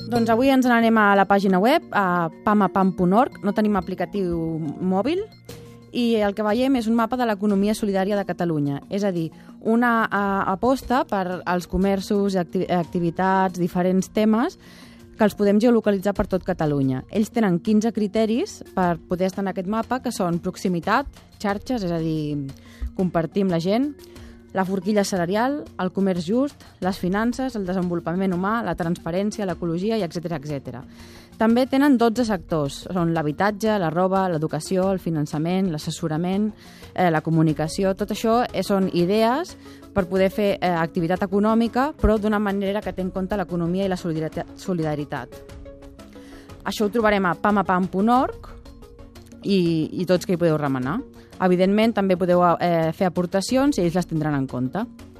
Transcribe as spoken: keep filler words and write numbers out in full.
Doncs avui ens n'anem a la pàgina web, a pamapam punt org. No tenim aplicatiu mòbil i el que veiem és un mapa de l'economia solidària de Catalunya. És a dir, una a, aposta per als comerços i acti activitats, diferents temes, que els podem geolocalitzar per tot Catalunya. Ells tenen quinze criteris per poder estar en aquest mapa, que són proximitat, xarxes, és a dir, compartir amb la gent, la forquilla salarial, el comerç just, les finances, el desenvolupament humà, la transparència, l'ecologia, i etcètera etcètera. També tenen dotze sectors. Són l'habitatge, la roba, l'educació, el finançament, l'assessorament, eh, la comunicació. Tot això eh, són idees per poder fer eh, activitat econòmica, però d'una manera que té en compte l'economia i la solidaritat. Això ho trobarem a pamapam punt org i, i tots que hi podeu remenar. Evidentment, també podeu eh, fer aportacions i ells les tindran en compte.